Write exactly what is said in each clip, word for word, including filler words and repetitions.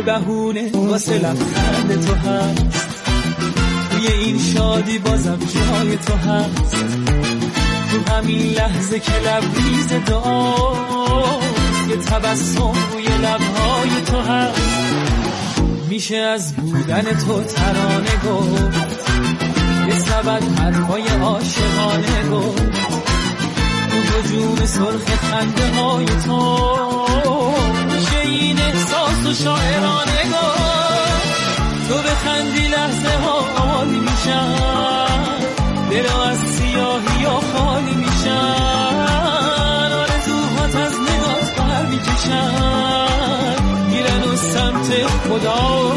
یه بهونه واسه لبخند تو هست، توی این شادی بازم جای تو هست، تو همین لحظه که لبریز دعاست، یه تبسم روی لبهای تو هست، میشه از بودن تو ترانه گفت، یه سبد حرفای عاشقانه گفت، تو وجود سرخ خنده های تو میشه این احساس و شاعرانه گفت، تو بخندی لحظه ها عالی میشن، دلها از سیاهی ها خالی میشن، آرزوهات از نگات بر میکشن، میرن و سمت خدا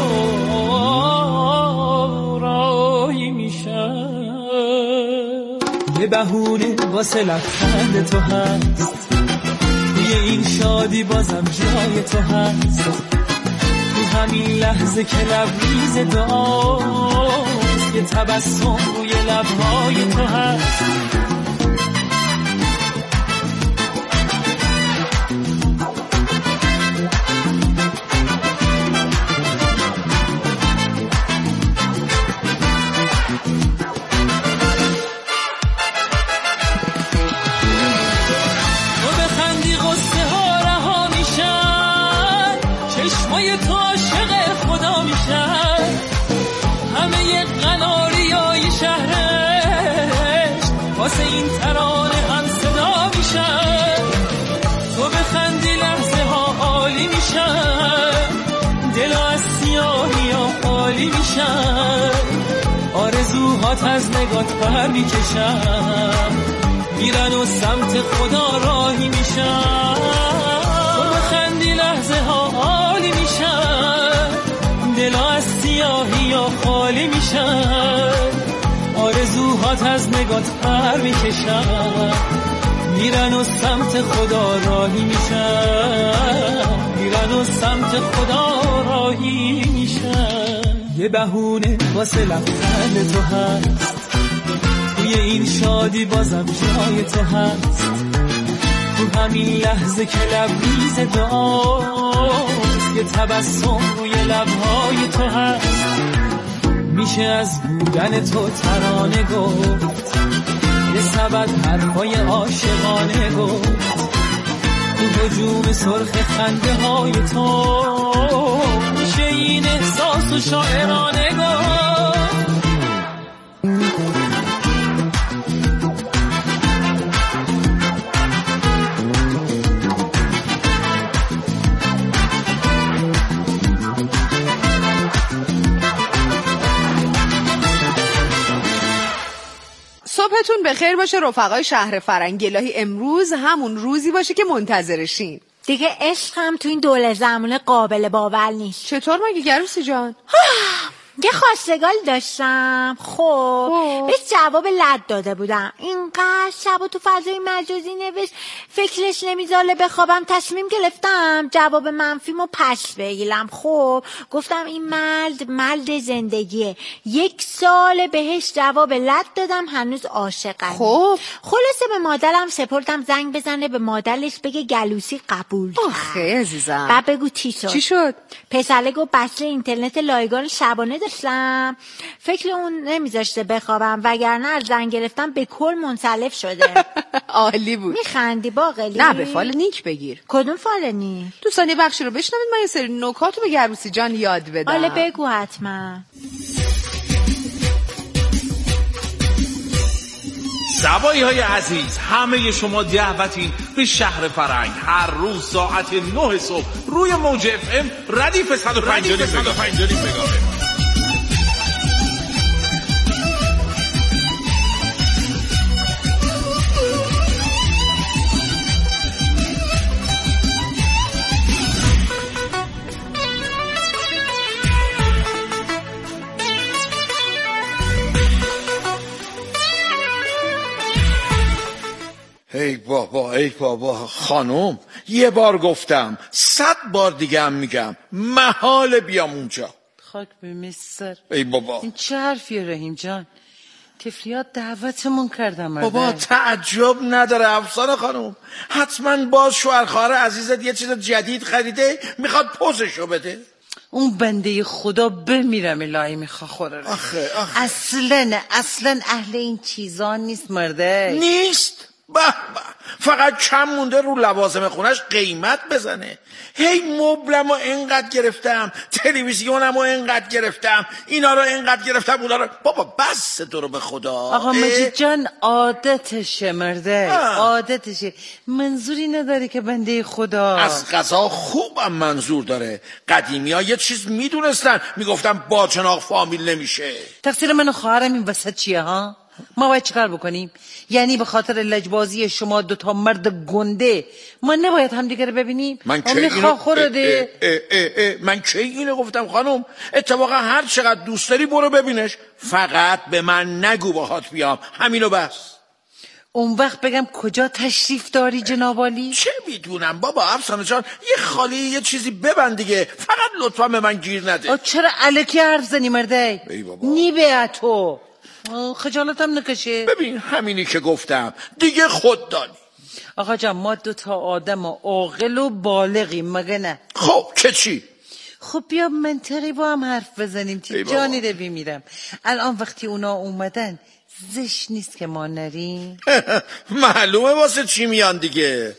راهی میشن. یه بهونه واسه لبخند تو هست، توی این شادی بازم جای تو هست، تو همین لحظه که لبریز دعاست، یه تبسم روی لبهای تو هست. واسه این ترانه هم صدا میشن، تو بخندی لحظه ها عالی میشن، دلها از سیاهی ها خالی میشن، آرزوهات از نگات بر میکشن، میرن و سمت خدا راهی میشن، تو بخندی لحظه ها عالی میشن، دلها از سیاهی ها خالی میشن، آرزوهات از نگات پر میکشن، میرن و سمت خدا راهی میشن، میرن و سمت خدا راهی میشن. یه بهونه واسه لبخند تو هست، توی این شادی بازم جای تو هست، تو همین لحظه که لبریز دعاست، یه تبسم روی لبهای تو هست، میشه از بودن تو ترانه گفت، یه سبد حرفای عاشقانه گفت، تو هجوم سرخ خنده های تو میشه این احساس و شاعرانه گفت. صبحتون بخیر باشه رفقای شهر فرنگ. الهی امروز همون روزی باشه که منتظرشین. دیگه عشقم تو این دوله زمونه قابل باور نیست. چطور مگه گروسی جان؟ یه خواستگاری داشتم، خب بهش جواب لد داده بودم، اینقدر شبا تو فضای مجازی نوشت فکرش نمیذاره بخوابم، تصمیم گرفتم جواب منفیمو پس بگیرم. خب گفتم این مرد مرد زندگیه، یک سال بهش جواب لد دادم هنوز عاشقم. خب خلاصه به مادرم سپردم زنگ بزنه به مادرش بگه گلوسی قبول کرد. آخه عزیزم بعد بگو چی شد؟ چی شد؟ پسره گفت بسته اینترنت رایگان شبانه داشتم، فکر اون نمیذاشته بخوابم، وگرنه از زنگ گرفتم به کل منسلف شده. عالی بود. میخندی باقلی؟ نه به فال نیک بگیر. کدوم فال نیک؟ دوستان یه بخشی رو بشنوید، من یه سری نکاتو به گروسی جان یاد بدم. حالا بگو حتما. سوایی های عزیز، همه شما دعوتین به شهر فرنگ هر روز ساعت نه صبح روی موج اف ام ردیف صد و پنجاه مگاهرتز. ای بابا ای بابا خانم، یه بار گفتم صد بار دیگه هم میگم محال بیام اونجا. خاک به مستر. ای بابا این چه حرفیه رحیم جان؟ تفلیات دعوتمون کردم. بابا تعجب نداره افسانه خانم، حتما باز شوهر خواهر عزیزت یه چیز جدید خریده میخواد پوزشو بده. اون بنده خدا بمیرم الهی میخوا خوره رو. آخه آخه اصلا اصلا اهل این چیزا نیست مرده. نیست؟ به به، فقط کم مونده رو لوازم خونش قیمت بزنه. هی مبلمو اینقدر گرفتم، تلویزیونمو اینقدر گرفتم، اینا رو اینقدر گرفتم، اونا رو. بابا بس تو رو به خدا. آقا مجید جان عادتشه مرده، عادتشه. منظوری نداره که بنده خدا. از قضا خوبم منظور داره. قدیمی ها یه چیز میدونستن، میگفتن با چناق فامیل نمیشه. تقصیر من و خواهرم این وسط چیه ها؟ ما باید چیکار بکنیم؟ یعنی به خاطر لجبازی شما دوتا مرد گنده ما نباید همدیگه رو ببینیم؟ من که اینو خورده اه اه اه اه من که اینو گفتم خانم؟ اتفاقا هر چقدر دوست داری برو ببینش، فقط به من نگو باهات بیام، همینو بس. اون وقت بگم کجا تشریف داری جناب عالی؟ چه میدونم بابا افسانه جان، یه خالی یه چیزی ببند دیگه، فقط لطفا به من گیر نده. چرا الکی حرف زنی مرده؟ ای بابا نیبه تو خجالتم نکشه. ببین همینی که گفتم دیگه خود دانی. آقا جان ما دو تا آدم عاقل و بالغیم مگه نه؟ خب که چی؟ خب بیا منطقی با هم حرف بزنیم. تی جانی رو بمیرم. الان وقتی اونا اومدن زشت نیست که ما نریم؟ معلومه واسه چی میان دیگه.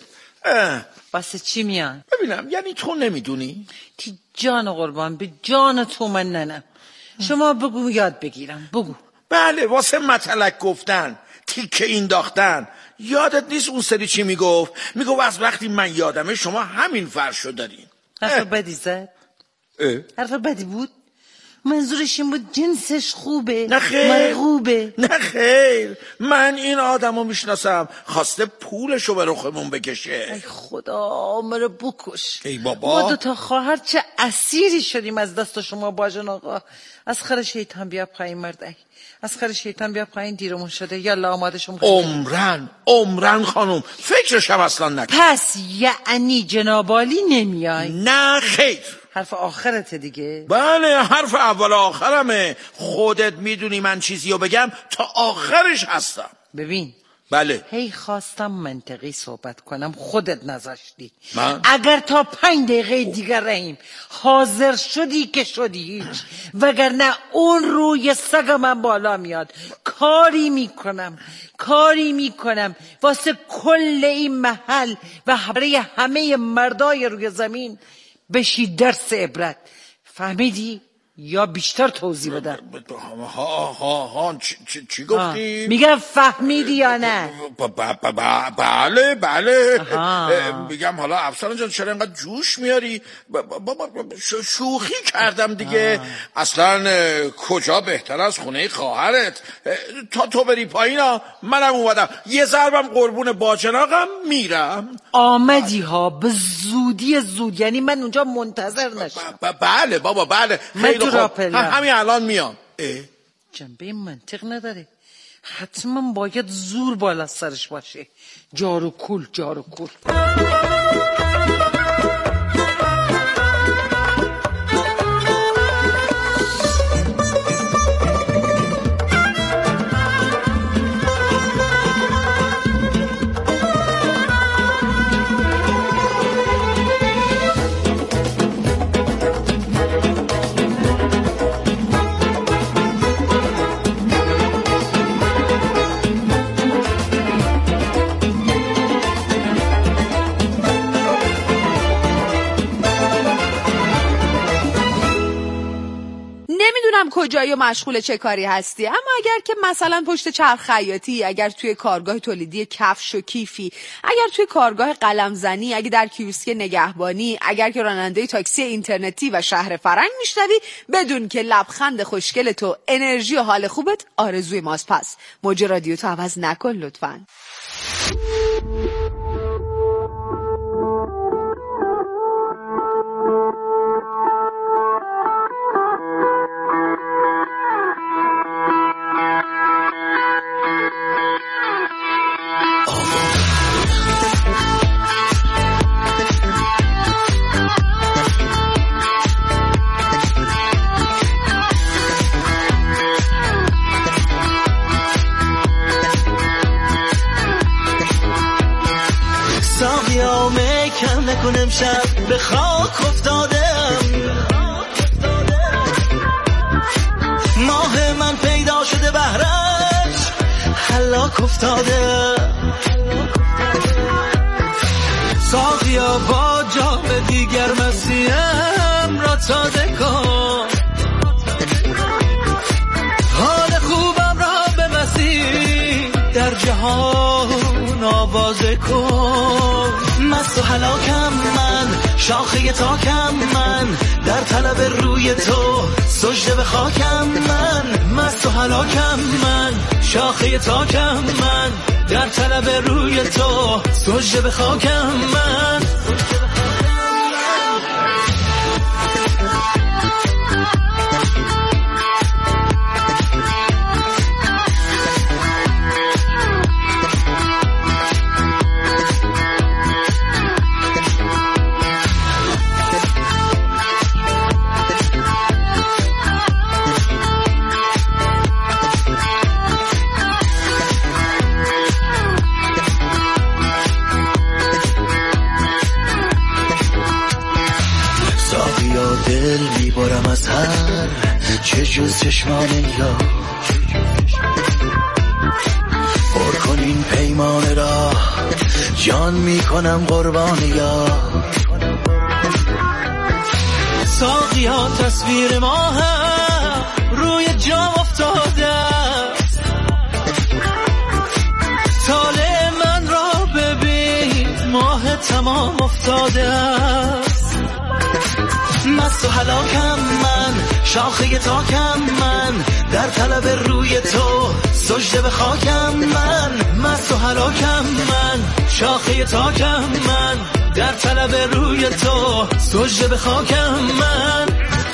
واسه چی میان؟ ببینم یعنی تو نمیدونی؟ تی جان قربان به جان تو من ننم. شما بگو یاد بگیرم. بگو. بله واسه مطلق گفتن، تیکه اینداختن. یادت نیست اون سری چی میگفت؟ میگفت از وقتی من یادمه شما همین فرشو دارین. حرف بدی زد؟ حرف بدی بود؟ منظورش این بود جنسش خوبه، نه خیر، مرغوبه. نه خیر، من این آدمو میشناسم، خواسته پولشو به رخمون بکشه. ای خدا مرا بکش. ای بابا ما دو تا خواهر چه اسیری شدیم از دست شما باجن آقا. از خر شیطان بیا پایین مرده، از خر شیطان بیا پایین، دیرمون شده. یالا آماده شم. عمرن عمرن خانم، فکرشم اصلا نکن. پس یعنی جناب عالی نمیای؟ نه خیر. حرف آخرت دیگه؟ بله حرف اول آخرمه. خودت میدونی من چیزی رو بگم تا آخرش هستم. ببین بله هی خواستم منطقی صحبت کنم خودت نذاشتی. من؟ اگر تا پنج دقیقه دیگر رحیم حاضر شدی که شدی هیچ، وگرنه اون روی سگ من بالا میاد. کاری میکنم کاری میکنم واسه کل این محل و برای همه مردای روی زمین بشی درس عبرت. فهمیدی؟ یا بیشتر توضیح بدم؟ ها ها ها چی, چی گفتی؟ میگم فهمیدی یا نه؟ بله بله میگم حالا افسانه جان چرا اینقدر جوش میاری؟ بابا شوخی کردم دیگه. اصلا کجا بهتر از خونه خواهرت؟ تا تو بری پایینا منم اومدم، یه ضربم قربون باجناقم میرم. آمدی ها به زودی زود، یعنی من اونجا منتظر نشم. بله بابا بله خیلی خوب، همین الان میام. جنبه منطق نداره، حتما باید زور بالا سرش باشه. جارو کول جارو کول. کجایی و مشغول چه کاری هستی، اما اگر که مثلا پشت چرخ خیاطی، اگر توی کارگاه تولیدی کفش و کیفی، اگر توی کارگاه قلمزنی، اگر در کیوسک نگهبانی، اگر که راننده تاکسی اینترنتی و شهر فرنگ میشنوی، بدون که لبخند خوشگل تو، انرژی و حال خوبت آرزوی ماست. پس موج رادیو تو عوض نکن لطفاً. کم نکنم شب به خاک افتادم، خاک افتاده. ساقیا با جام دیگر مسیحم را تازه کن، حال خوبم را به مسیح در جهان آوازه کن. مست و هلاکم من، شاخه تاکم من، در طلب روی تو سجده به خاکم من. مست و هلاکم من، شاخه تاکم من، در طلب روی تو سجده به خاکم من. دل میبارم از هر چه جز چشمان یا پر کن این پیمان را، جان میکنم قربان یا. ساقی ها تصویر ما هم روی جام افتاده است، طالع من را ببین ماه تمام افتاده است. مست و هلاکم من، شاخه تاکم من، در طلب روی تو سجده به خاکم من. مست و هلاکم من، شاخه تاکم من، در طلب روی تو سجده به خاکم من.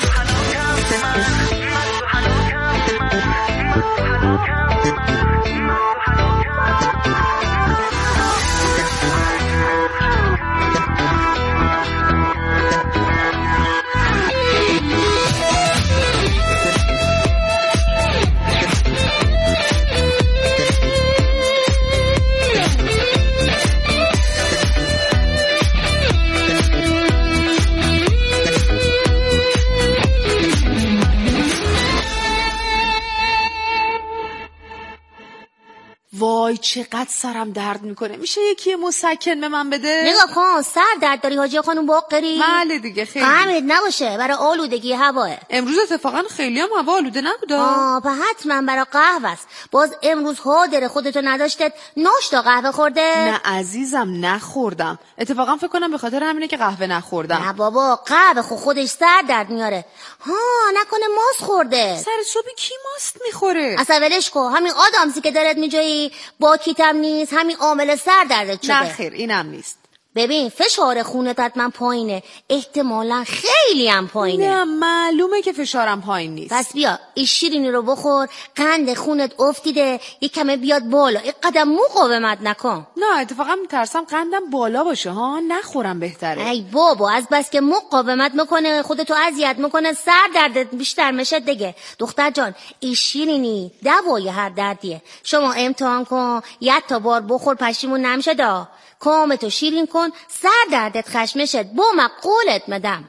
وای چقدر سرم درد میکنه، میشه یکی مسکن به من بده؟ نگاه کن سر درد داری حاجی خانم بقری؟ بله دیگه خیلی. غمت نباشه برای آلودگی هواه. امروز اتفاقا خیلی هم هوا آلوده نبوده. آه په حتما برای قهوه است. باز امروز هادر خودتو نداشتت ناشتا قهوه خورده؟ نه عزیزم نخوردم، اتفاقا فکر کنم به خاطر همینه که قهوه نخوردم. نه بابا قهوه خود خودش سر درد میاره. ها نکنه ماست خورده؟ سر صبح کی ماست میخوره؟ اصلا ولش کو، همین آدامسی که دارت میجایی با کیتم نیست، همین عامل سر دردت شده. نه خیر اینم نیست. ببین فشار خونت حتما پایینه، احتمالا خیلی هم پایینه. نه معلومه که فشارم پایین نیست. پس بیا این شیرینی رو بخور، قند خونت افتیده یک کمه بیاد بالا، یک قدم مقاومت نکن. نه اتفاقا میترسم قندم بالا باشه ها، نخورم بهتره. ای بابا از بس که مقاومت میکنه خودتو اذیت میکنه سر دردت بیشتر میشه دیگه. دختر جان این شیرینی دوای هر دردیه، شما امتحان کن یک تا بار بخور پشیمون نمیشه دا. کامتو شیرین کن سر دردت خشم شد با مقولت مدم.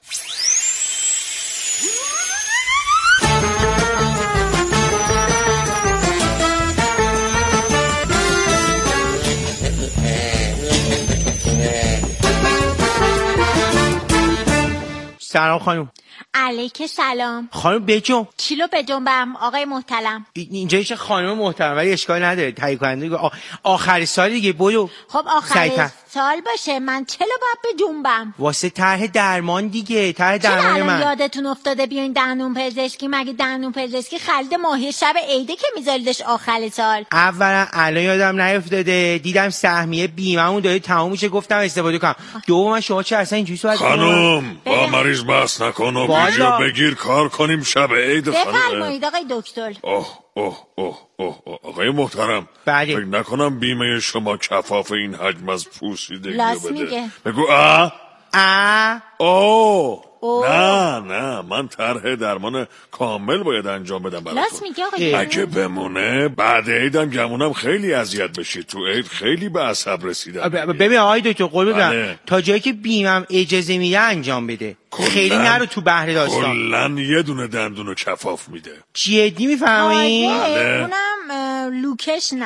سلام خانم. علیک سلام. خانم بجنب. چیلو بجنبم آقای محترم؟ اینجا هیچ خانم محترم ولی اشکال نداره، تهیه کننده آخر سال دیگه برو. خب آخر سال باشه من چلو باید بجنبم؟ واسه طرح درمان دیگه، طرح درمان من. چرا یادتون افتاده بیاین دندون پزشکی؟ مگه دندون پزشکی خرید ماهی شب عیده که میذاریدش آخر سال؟ اولا الان یادم نیافتاده، دیدم سهمیه بیمه‌مون داره تموم میشه گفتم استفاده کنم. دوم شما چه اصلا اینجوری صحبت خانم با مریض بحث نکن و ویدیو بگیر کار کنیم شب عید. بفرمایید آقای دکتر. اوه اوه اوه اوه آقای محترم بله. فکر نکنم بیمه شما کفاف این حجم از پوسیدگی لاس بده. میگه. بگو آ آ او اوه. نه نه من طرح درمان کامل باید انجام بدم براتون. لاس میگه آقای اگه بمونه بعد عیدم گمونم خیلی اذیت بشید، تو عید خیلی به عصب رسیدم. ببین آقای دکتر قول بدم بله. تا جایی که بیمم اجازه میده انجام بده، خیلی نرو تو بحر داستان. کلن یه دونه دندون و کفاف میده. جدی میفهمی؟ اونم لوکش نه.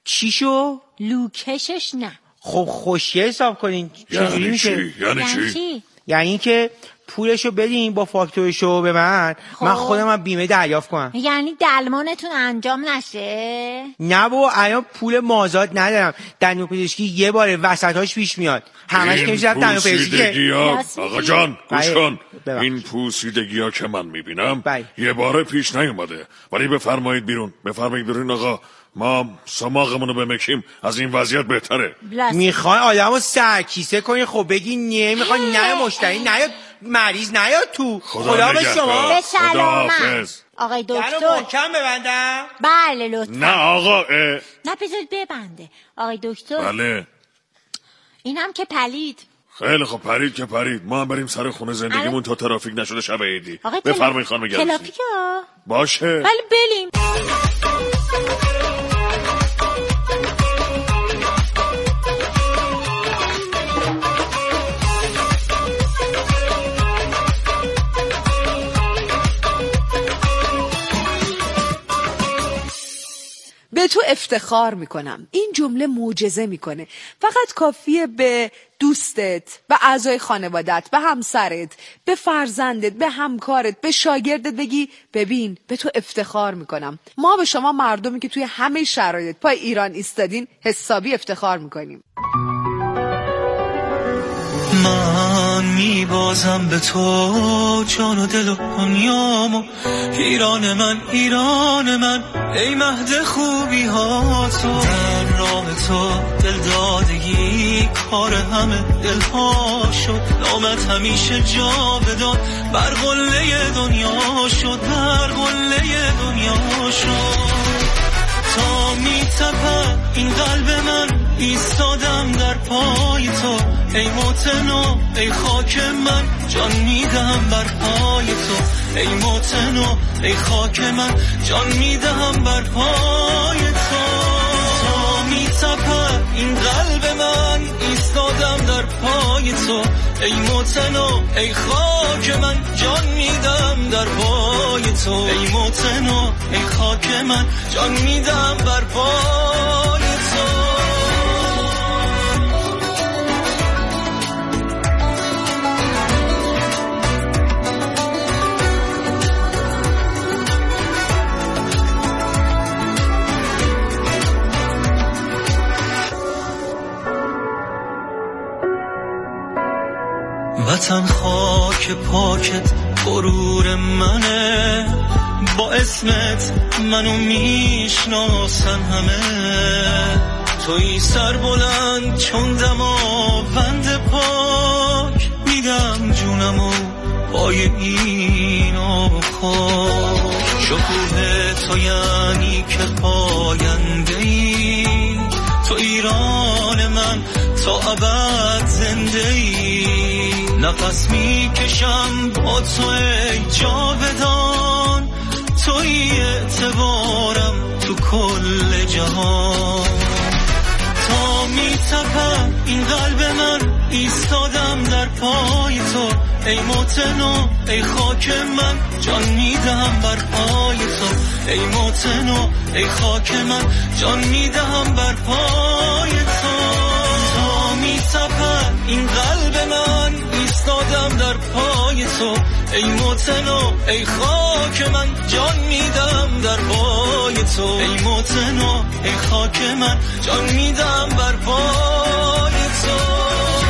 چی شو؟ لوکشش نه. خب خوشیه حساب کنین چجوری میشه؟ یعنی چی؟ یعنی اینکه پولشو بدین با فاکتورشو به من خب. من خودم هم بیمه دریافت کنم. یعنی دلمانتون انجام نشه؟ نه بابا الان پول مازاد ندارم. دندون پزشکی یه باره وسطاش پیش میاد. همش که میشه دندون پزشکی. آقا جان گوش کن. این پوسیدگی ها که من میبینم یه باره پیش نیومده. ولی بفرمایید بیرون. بفرمایید بیرون آقا. ما سماقمونو بمکیم از این وضعیت بهتره. میخوای آدمو سرکیسه کنی خب بگی نه میخوای نه مشتری نه مریض نیاد تو. خدا به شما. به سلامت آقای دکتر. یعنی محکم ببندم؟ بله لطفا. نه آقا اه. نه بذارید ببنده آقای دکتر. بله اینم که پلید. خیلی خب پرید که پرید. ما هم بریم سر خونه زندگیمون تا ترافیک نشده شب عیدی. بفرمایید خانم گرامی. ترافیک ها باشه ولی بریم. به تو افتخار میکنم. این جمله معجزه میکنه. فقط کافیه به دوستت، به اعضای خانوادت، به همسرت، به فرزندت، به همکارت، به شاگردت بگی ببین به تو افتخار میکنم. ما به شما مردمی که توی همه شرایط پای ایران ایستادین حسابی افتخار میکنیم. من میبازم به تو جان و دل و دنیامو، ایران من ایران من ای مهد خوبی ها تو. در راه تو دل دادگی کار همه دل ها شد، نامت همیشه جاودان بر قله دنیا شد، بر قله دنیا شد. تا میتپم این قلب من ایستادم در پای تو، ای موتنو ای خاک من جان میدم بر پای تو، ای موتنو ای خاک من جان میدم بر پای تو. تا میتپم این قلب من ایستادم در پای تو، ای موتنو ای خاک من جان میدم در پای تو، ای موتنو ای خاک من جان میدم بر پای تو. وطن خاک پاکت غرور منه، با اسمت منو میشناسن همه. توی سر بلند چون دماوند پاک، میدم جونمو پای این خاک. شکوه تو یعنی که پاینده ای، تو ایران من تا ابد زنده ای. نفس میکشم با تو ای جاودان، توی اعتبارم تو کل جهان. تا میتپم این قلب من ایستادم در پای تو، ای موتنو ای خاک من جان میدم بر پای تو، ای موتنو ای خاک من جان میدم بر پای تو. تا میتپم این قلب من ایستادم در پای تو، ای موتنو ای خاک من جان میدم در پای تو، ای موتنو ای خاک من جان میدم بر پای تو.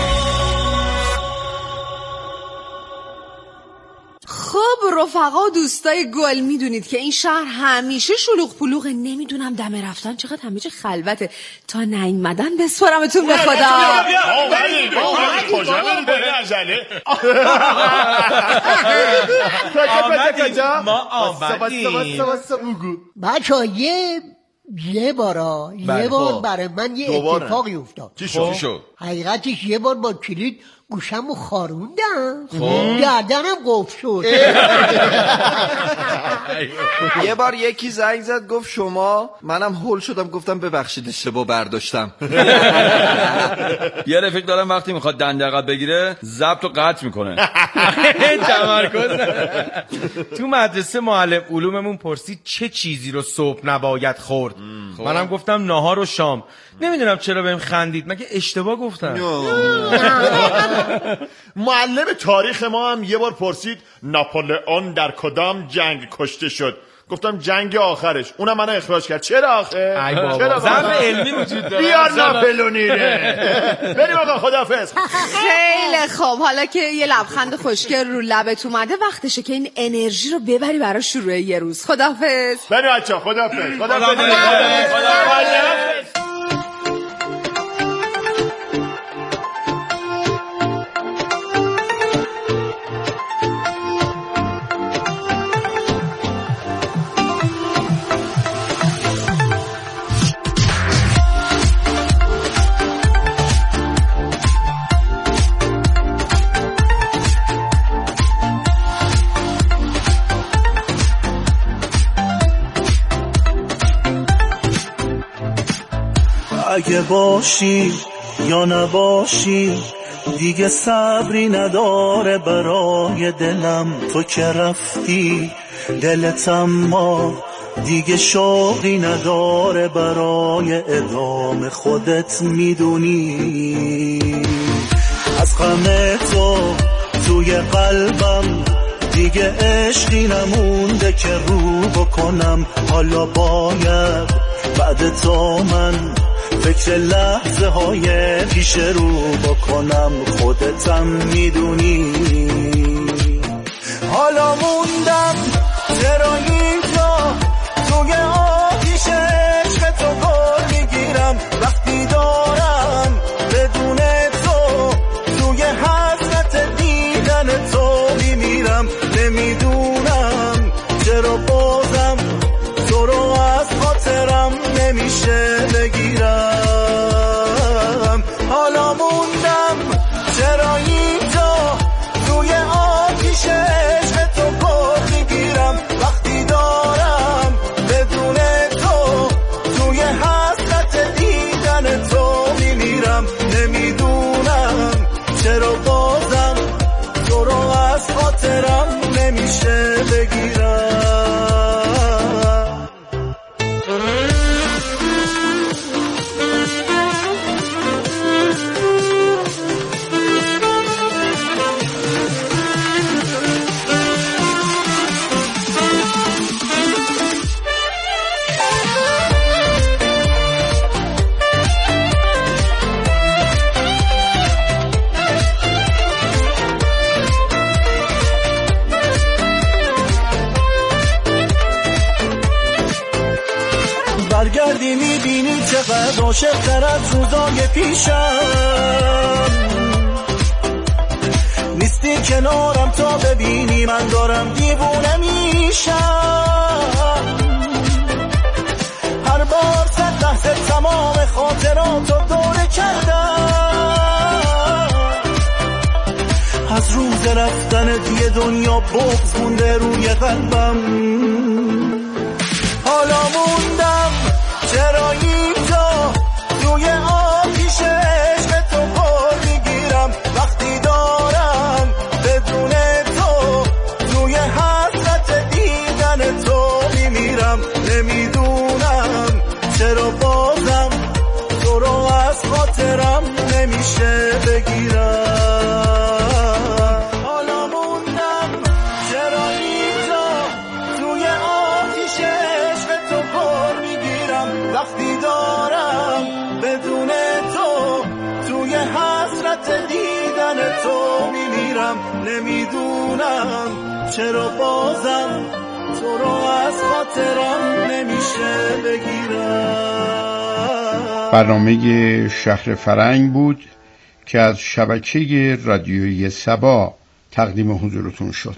خب رفقا و دوستای گل، میدونید که این شهر همیشه شلوغ پلوغه. نمیدونم دم رفتن چقدر همیشه خلوته. تا نیومدن بسپارمتون به خدا. ما آمدیم. بچه ها یه یه بارا یه بار برای من یه اتفاقی افتاد. چی شد؟ حقیقتش یه بار با کلید گوشمو خاروندم گردنم قفل شد. یه بار یکی زنگ زد گفت شما، منم هول شدم گفتم ببخشید اشتباه برداشتم. یه رفیق دارم وقتی میخواد دندقه بگیره ضبط و قطع میکنه. تمرکز. تو مدرسه معلم علوممون پرسید چه چیزی رو صبح نباید خورد. منم گفتم ناهار و شام. نمیدونم چرا بهم خندید، مگه اشتباه گفتم؟ معلم تاریخ ما هم یه بار پرسید ناپولئون در کدام جنگ کشته شد. گفتم جنگ آخرش. اونم منو اخراج کرد. چرا آخه؟ ای بابا ضرب علمی وجود داره. بیار ناپلونیره. بریم آقا خداحافظ. خیلی خوب، حالا که یه لبخند خوشگل رو لبت اومده وقتشه که این انرژی رو ببری برای شروع یه روز. خداحافظ. بریم بچه‌ها خداحافظ. خداحافظ. اگه باشی یا نباشی دیگه صبری نداره برای دلم. تو که رفتی دلت اما دیگه شوقی نداره برای ادامه. خودت میدونی از غم تو توی قلبم دیگه عشقی نمونده که رو بکنم. حالا باید بعد تو من فکر لحظه های پیش رو بکنم. خودتم میدونی حالا موندم چرا اینجا توی آتیش عشق تو گل میگیرم. وقتی دارم بدون تو توی حسرت دیدن تو میمیرم. نمیدونم چرا بازم تو رو از خاطرم نمیشه بگیرم. حالا موندم چرا اینجا توی آتیش عشق تو گل میگیرم. وقتی دارم بدون تو توی حسرت دیدن تو میمیرم. نمیدونم چرا بازم تو رو از خاطرم نمیشه بگیرم. برگردی میبینی چقدر عاشق تر از روزای پیشم. نیستی کنارم تا ببینی من دارم دیوونه میشم. هر بار صد لحظه تمام خاطراتو دوره کردم. از روز رفتنت یه دنیا بغض مونده روی قلبم. حالا موندم چرا اینجا توی آتیش عشق تو گل میگیرم. وقتی دارم بدون تو توی حسرت دیدن تو میمیرم. نمیدونم چرا بازم تو رو از خاطرم نمیشه بگیرم. حالا موندم چرا اینجا توی آتیش عشق تو گل میگیرم. وقتی دارم بدون تو توی حسرت دیدن تو میمیرم. نمیدونم چرا بازم تو رو از خاطرم نمیشه بگیرم. برنامه شهر فرنگ بود که از شبکه رادیویی سبا تقدیم حضورتون شد.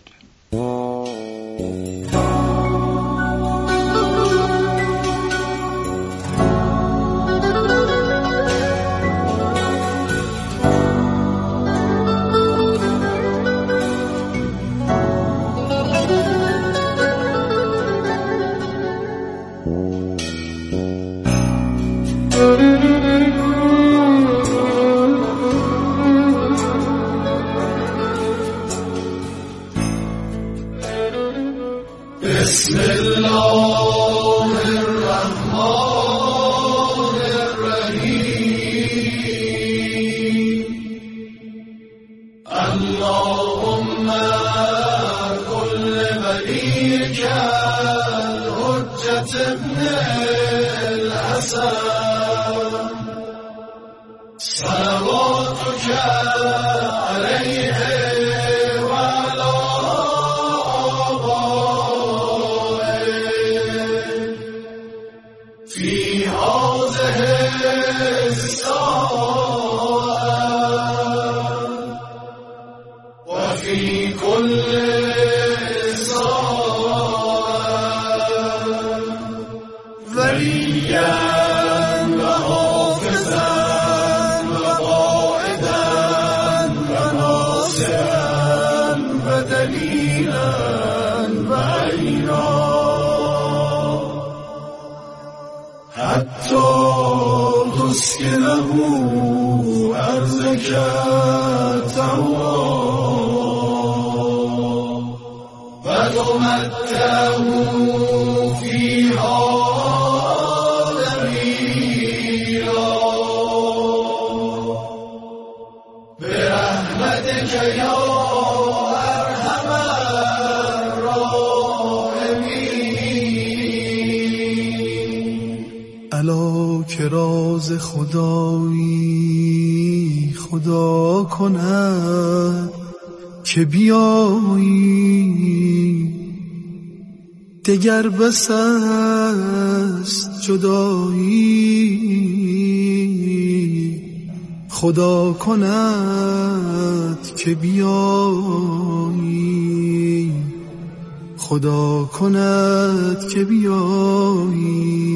كالحجة ابن الحسن صلواتك عليه وعلى آبائه في هذه الساعة وفي كل ساعة وليا وحافظا وقائدا وناصرا ودليلا وعينا حتى تسكنه أرضك طوعا وتمتعه فيها دميرا برحمتك يا أرحم الراحمين. الا که راز خدایی خدا کند که بیایی دگر بس است جدایی خدا کند که بیایی خدا کند که بیایی.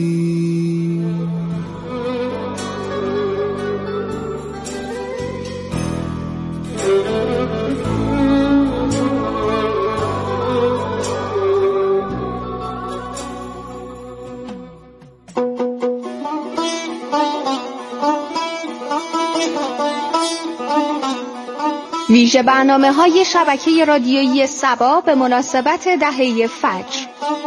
ویژه برنامه های شبکه رادیویی سبا به مناسبت دهه فجر.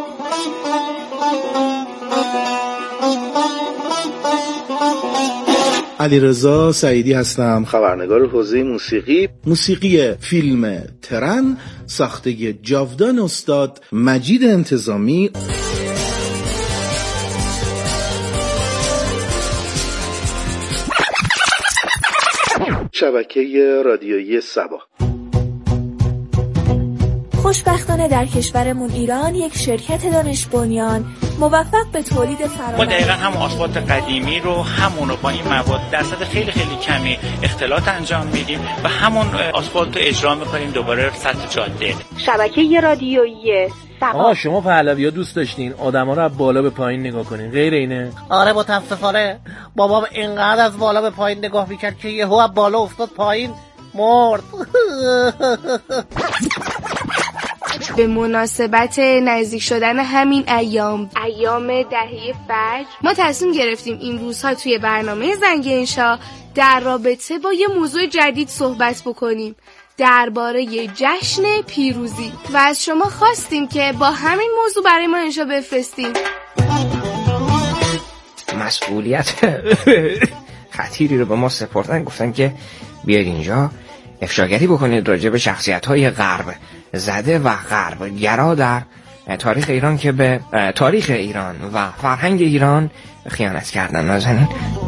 علیرضا سعیدی هستم، خبرنگار حوزه موسیقی. موسیقی فیلم ترن ساخته جاودان استاد مجید انتظامی. شبکه رادیویی سبا. خوشبختانه در کشورمون ایران یک شرکت دانش بنیان موفق به تولید فرآیند ما دقیقاً هم آسفالت قدیمی رو همون رو با این مواد درصد خیلی خیلی کمی اختلاط انجام میدیم و همون آسفالت رو اجرا میکنیم دوباره سطح جاده. شبکه رادیویی سبا. آه شما پهلوی‌ها دوست داشتین آدما رو از بالا به پایین نگاه کنین، غیر اینه؟ آره متاسفانه بابام اینقدر از بالا به پایین نگاه میکرد که یهو از بالا افتاد پایین مرد. به مناسبت نزدیک شدن همین ایام ایام دهه فجر ما تصمیم گرفتیم این روزها توی برنامه زنگ انشا در رابطه با یه موضوع جدید صحبت بکنیم درباره جشن پیروزی و از شما خواستیم که با همین موضوع برای ما انشا بفرستیم. مسئولیت خطیری رو به ما سپردن، گفتن که بیاید اینجا افشاگری بکنید راجع به شخصیت‌های غرب زده و غرب گرا در تاریخ ایران که به تاریخ ایران و فرهنگ ایران خیانت کردن. نازنین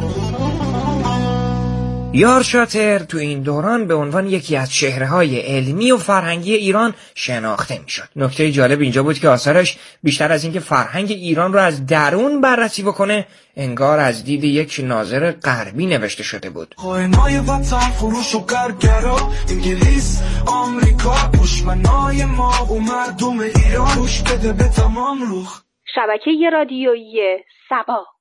یار شاتر تو این دوران به عنوان یکی از چهره‌های علمی و فرهنگی ایران شناخته میشد. نکته جالب اینجا بود که آثارش بیشتر از اینکه فرهنگ ایران رو از درون بررسی بکنه، انگار از دید یک ناظر غربی نوشته شده بود. خواهنای وطن فروش و گرگرا انگلیس آمریکا دشمنای ما و مردم ایران گوش بده به تمام روخ. شبکه رادیویی سبا.